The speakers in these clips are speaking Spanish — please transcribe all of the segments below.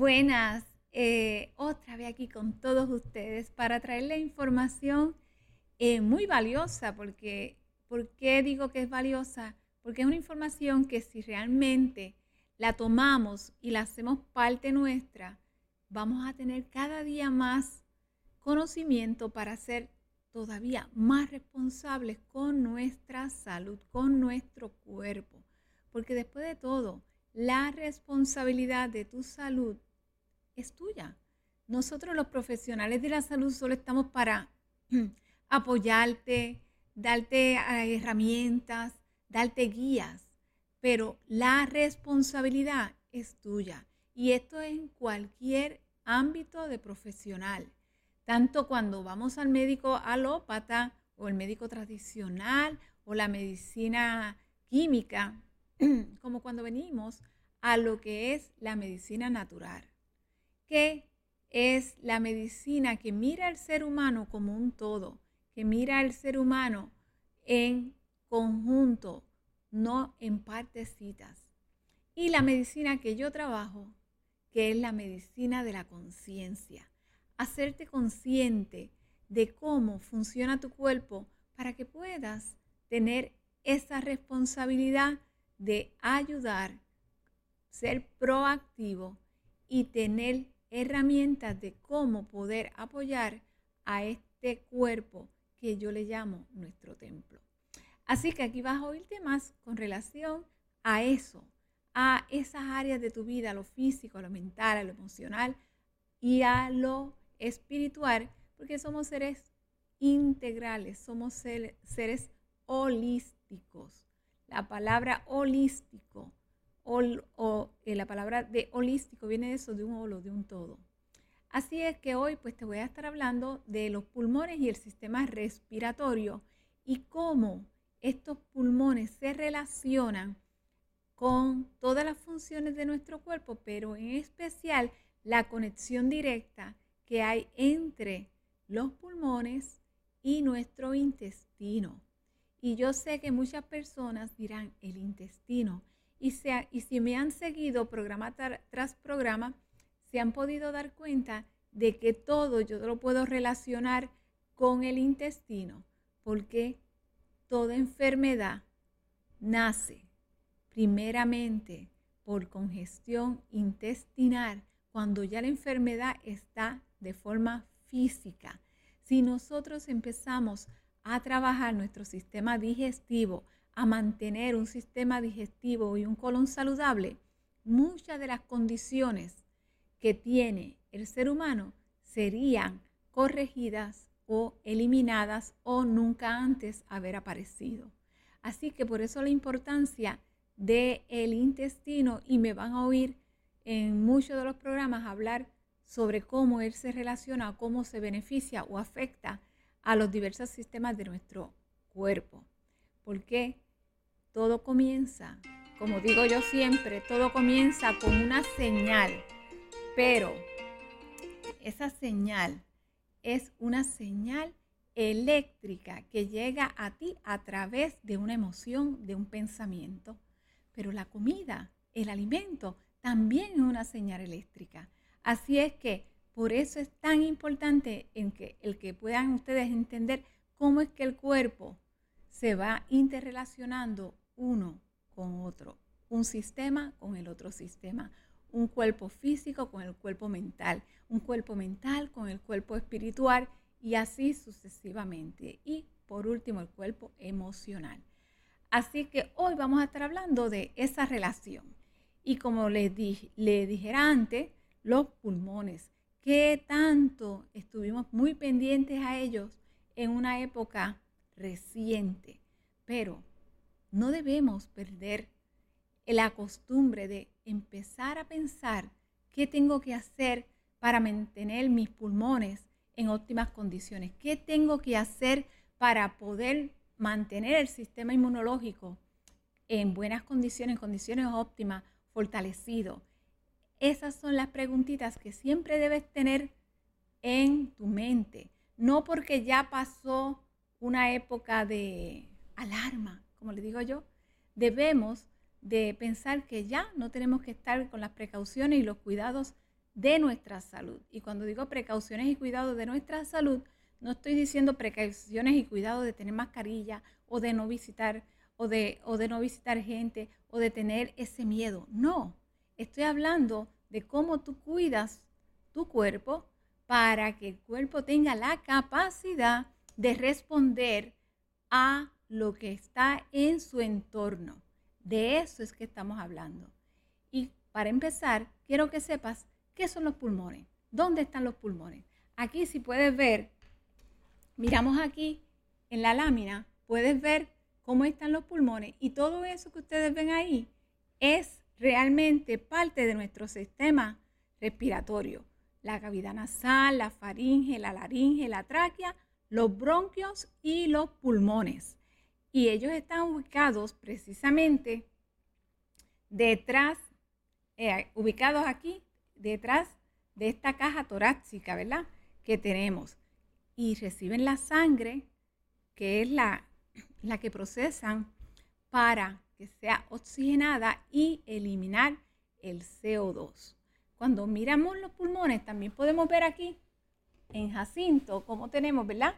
Buenas, otra vez aquí con todos ustedes para traerles información muy valiosa, porque ¿por qué digo que es valiosa? Porque es una información que si realmente la tomamos y la hacemos parte nuestra, vamos a tener cada día más conocimiento para ser todavía más responsables con nuestra salud, con nuestro cuerpo. Porque después de todo, la responsabilidad de tu salud es tuya. Nosotros los profesionales de la salud solo estamos para apoyarte, darte herramientas, darte guías, pero la responsabilidad es tuya. Y esto es en cualquier ámbito de profesional, tanto cuando vamos al médico alópata o el médico tradicional o la medicina química, como cuando venimos a lo que es la medicina natural, que es la medicina que mira al ser humano como un todo, que mira al ser humano en conjunto, no en partecitas. Y la medicina que yo trabajo, que es la medicina de la conciencia, hacerte consciente de cómo funciona tu cuerpo para que puedas tener esa responsabilidad de ayudar, ser proactivo y tener herramientas de cómo poder apoyar a este cuerpo que yo le llamo nuestro templo. Así que aquí vas a oír temas con relación a eso, a esas áreas de tu vida, a lo físico, a lo mental, a lo emocional y a lo espiritual, porque somos seres integrales, somos seres holísticos. La palabra holístico la palabra de holístico viene de eso, de un holo, de un todo. Así es que hoy pues te voy a estar hablando de los pulmones y el sistema respiratorio y cómo estos pulmones se relacionan con todas las funciones de nuestro cuerpo, pero en especial la conexión directa que hay entre los pulmones y nuestro intestino. Y yo sé que muchas personas dirán el intestino. Y si me han seguido programa tras programa, se han podido dar cuenta de que todo yo lo puedo relacionar con el intestino, porque toda enfermedad nace primeramente por congestión intestinal, cuando ya la enfermedad está de forma física. Si nosotros empezamos a trabajar nuestro sistema digestivo, a mantener un sistema digestivo y un colon saludable, muchas de las condiciones que tiene el ser humano serían corregidas o eliminadas o nunca antes haber aparecido. Así que por eso la importancia del intestino, y me van a oír en muchos de los programas hablar sobre cómo él se relaciona, cómo se beneficia o afecta a los diversos sistemas de nuestro cuerpo. Porque todo comienza, como digo yo siempre, todo comienza con una señal, pero esa señal es una señal eléctrica que llega a ti a través de una emoción, de un pensamiento. Pero la comida, el alimento, también es una señal eléctrica. Así es que por eso es tan importante el que puedan ustedes entender cómo es que el cuerpo se va interrelacionando uno con otro, un sistema con el otro sistema, un cuerpo físico con el cuerpo mental, un cuerpo mental con el cuerpo espiritual y así sucesivamente. Y por último, el cuerpo emocional. Así que hoy vamos a estar hablando de esa relación. Y como le dijera antes, los pulmones, que tanto estuvimos muy pendientes a ellos en una época reciente, pero no debemos perder la costumbre de empezar a pensar qué tengo que hacer para mantener mis pulmones en óptimas condiciones, qué tengo que hacer para poder mantener el sistema inmunológico en buenas condiciones, en condiciones óptimas, fortalecido. Esas son las preguntitas que siempre debes tener en tu mente, no porque ya pasó una época de alarma, como le digo yo, debemos de pensar que ya no tenemos que estar con las precauciones y los cuidados de nuestra salud. Y cuando digo precauciones y cuidados de nuestra salud, no estoy diciendo precauciones y cuidados de tener mascarilla o de no visitar o de no visitar gente o de tener ese miedo. No, estoy hablando de cómo tú cuidas tu cuerpo para que el cuerpo tenga la capacidad de responder a lo que está en su entorno. De eso es que estamos hablando. Y para empezar, quiero que sepas qué son los pulmones. ¿Dónde están los pulmones? Aquí, si puedes ver, miramos aquí en la lámina, puedes ver cómo están los pulmones y todo eso que ustedes ven ahí es realmente parte de nuestro sistema respiratorio. La cavidad nasal, la faringe, la laringe, la tráquea, los bronquios y los pulmones. Y ellos están ubicados precisamente detrás, ubicados aquí, detrás de esta caja torácica, ¿verdad? Que tenemos. Y reciben la sangre, que es la que procesan para que sea oxigenada y eliminar el CO2. Cuando miramos los pulmones, también podemos ver aquí en Jacinto cómo tenemos, ¿verdad?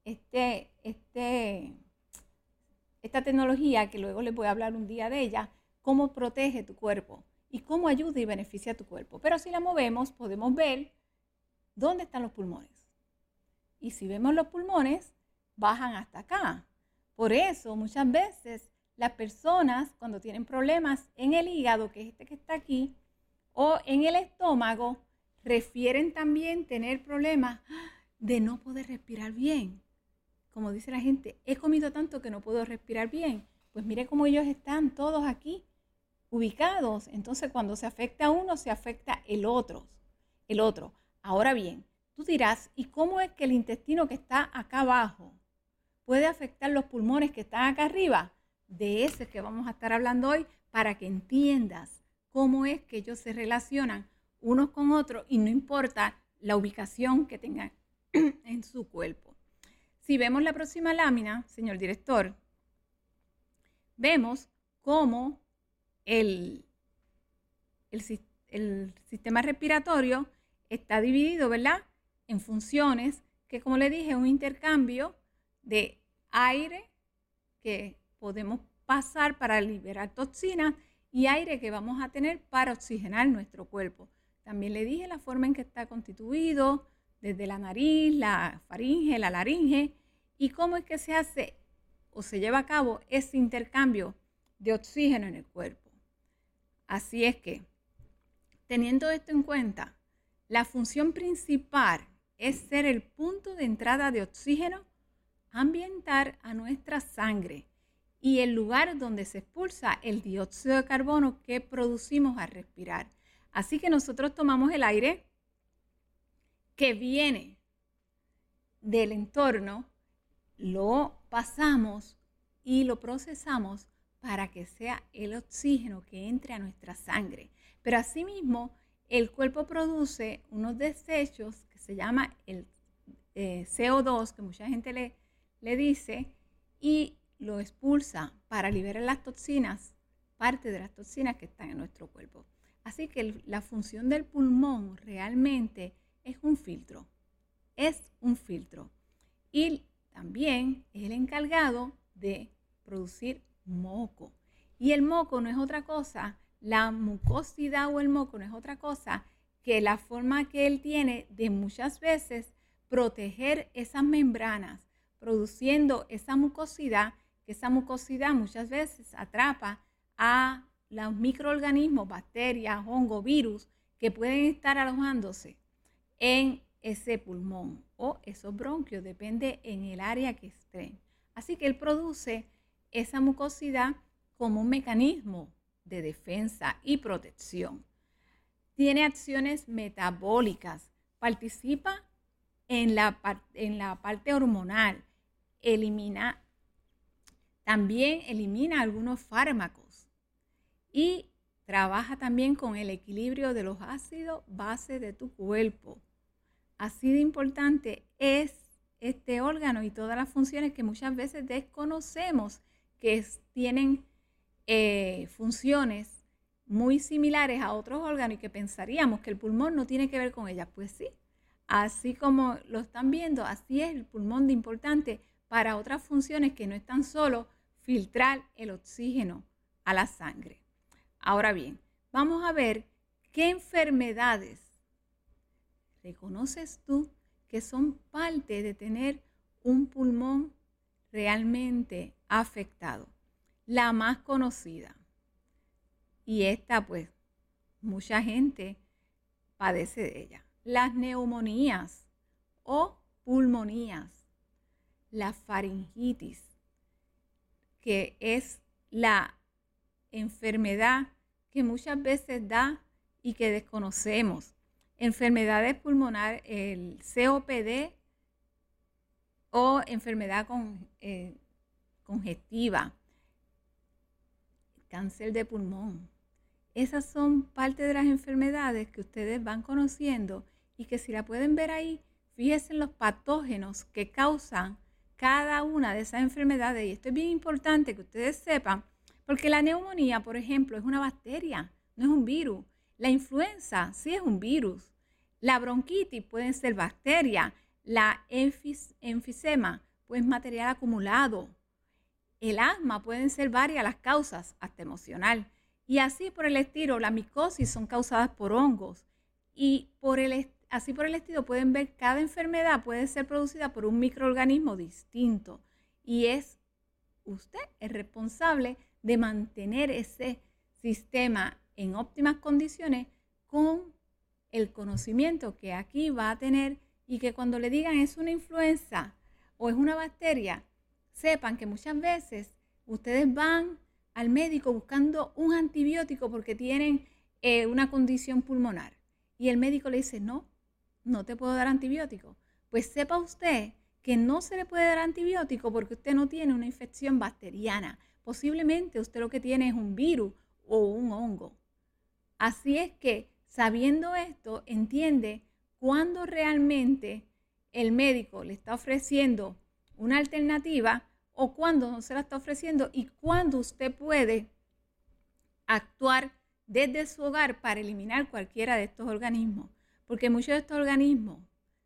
Esta tecnología, que luego les voy a hablar un día de ella, cómo protege tu cuerpo y cómo ayuda y beneficia a tu cuerpo. Pero si la movemos, podemos ver dónde están los pulmones. Y si vemos los pulmones, bajan hasta acá. Por eso, muchas veces, las personas cuando tienen problemas en el hígado, que es este que está aquí, o en el estómago, refieren también tener problemas de no poder respirar bien. Como dice la gente, he comido tanto que no puedo respirar bien. Pues mire cómo ellos están todos aquí ubicados. Entonces, cuando se afecta uno, se afecta el otro. Ahora bien, tú dirás, ¿y cómo es que el intestino que está acá abajo puede afectar los pulmones que están acá arriba? De eso es que vamos a estar hablando hoy para que entiendas cómo es que ellos se relacionan unos con otros y no importa la ubicación que tengan en su cuerpo. Si vemos la próxima lámina, señor director, vemos cómo el sistema respiratorio está dividido, ¿verdad?, en funciones que, como le dije, es un intercambio de aire que podemos pasar para liberar toxinas y aire que vamos a tener para oxigenar nuestro cuerpo. También le dije la forma en que está constituido, desde la nariz, la faringe, la laringe, y cómo es que se hace o se lleva a cabo ese intercambio de oxígeno en el cuerpo. Así es que, teniendo esto en cuenta, la función principal es ser el punto de entrada de oxígeno ambiental a nuestra sangre y el lugar donde se expulsa el dióxido de carbono que producimos al respirar. Así que nosotros tomamos el aire que viene del entorno, lo pasamos y lo procesamos para que sea el oxígeno que entre a nuestra sangre. Pero asimismo, el cuerpo produce unos desechos que se llama el CO2, que mucha gente le dice, y lo expulsa para liberar las toxinas, parte de las toxinas que están en nuestro cuerpo. Así que la función del pulmón realmente es un filtro. Y también es el encargado de producir moco. Y el moco no es otra cosa, la mucosidad o el moco no es otra cosa que la forma que él tiene de muchas veces proteger esas membranas, produciendo esa mucosidad, que esa mucosidad muchas veces atrapa a los microorganismos, bacterias, hongos, virus, que pueden estar alojándose en ese pulmón o esos bronquios, depende en el área que estén. Así que él produce esa mucosidad como un mecanismo de defensa y protección. Tiene acciones metabólicas, participa en la parte hormonal, también elimina algunos fármacos y trabaja también con el equilibrio de los ácidos base de tu cuerpo. Así de importante es este órgano y todas las funciones que muchas veces desconocemos que tienen funciones muy similares a otros órganos y que pensaríamos que el pulmón no tiene que ver con ellas. Pues sí, así como lo están viendo, así es el pulmón de importante para otras funciones que no es tan solo filtrar el oxígeno a la sangre. Ahora bien, vamos a ver qué enfermedades reconoces tú que son parte de tener un pulmón realmente afectado. La más conocida, y esta pues mucha gente padece de ella, las neumonías o pulmonías, la faringitis, que es la enfermedad que muchas veces da y que desconocemos. Enfermedades pulmonares, el COPD o enfermedad congestiva, cáncer de pulmón. Esas son parte de las enfermedades que ustedes van conociendo y que si la pueden ver ahí, fíjense en los patógenos que causan cada una de esas enfermedades. Y esto es bien importante que ustedes sepan, porque la neumonía, por ejemplo, es una bacteria, no es un virus. La influenza sí es un virus. La bronquitis puede ser bacteria. La enfisema pues material acumulado. El asma pueden ser varias las causas, hasta emocional. Y así por el estilo, la micosis son causadas por hongos. Y así por el estilo pueden ver cada enfermedad puede ser producida por un microorganismo distinto. Y es usted el responsable de mantener ese sistema en óptimas condiciones con el conocimiento que aquí va a tener y que cuando le digan es una influenza o es una bacteria, sepan que muchas veces ustedes van al médico buscando un antibiótico porque tienen una condición pulmonar y el médico le dice no te puedo dar antibiótico. Pues sepa usted que no se le puede dar antibiótico porque usted no tiene una infección bacteriana. Posiblemente usted lo que tiene es un virus o un hongo. Así es que sabiendo esto, entiende cuándo realmente el médico le está ofreciendo una alternativa o cuándo no se la está ofreciendo y cuándo usted puede actuar desde su hogar para eliminar cualquiera de estos organismos. Porque muchos de estos organismos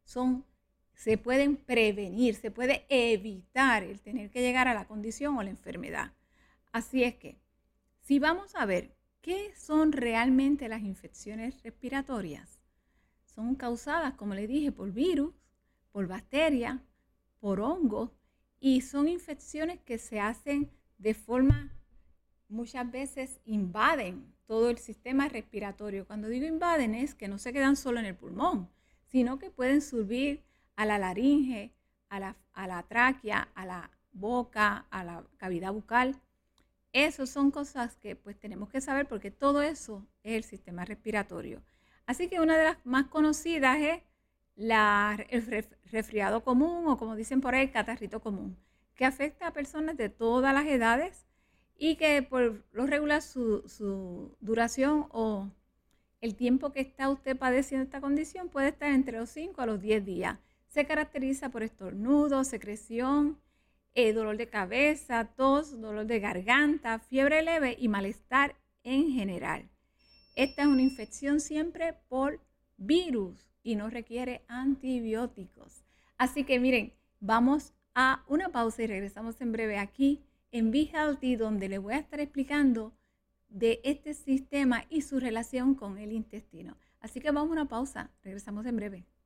se pueden prevenir, se puede evitar el tener que llegar a la condición o la enfermedad. Así es que, si vamos a ver qué son realmente las infecciones respiratorias, son causadas, como les dije, por virus, por bacterias, por hongos, y son infecciones que se hacen de forma, muchas veces invaden todo el sistema respiratorio. Cuando digo invaden es que no se quedan solo en el pulmón, sino que pueden subir a la laringe, a la tráquea, a la boca, a la cavidad bucal. Esas son cosas que pues tenemos que saber porque todo eso es el sistema respiratorio. Así que una de las más conocidas es el resfriado común o como dicen por ahí, el catarrito común, que afecta a personas de todas las edades y que por lo regular su duración o el tiempo que está usted padeciendo esta condición puede estar entre los 5 a los 10 días. Se caracteriza por estornudos, secreción, dolor de cabeza, tos, dolor de garganta, fiebre leve y malestar en general. Esta es una infección siempre por virus y no requiere antibióticos. Así que miren, vamos a una pausa y regresamos en breve aquí en Be Healthy, donde les voy a estar explicando de este sistema y su relación con el intestino. Así que vamos a una pausa, regresamos en breve.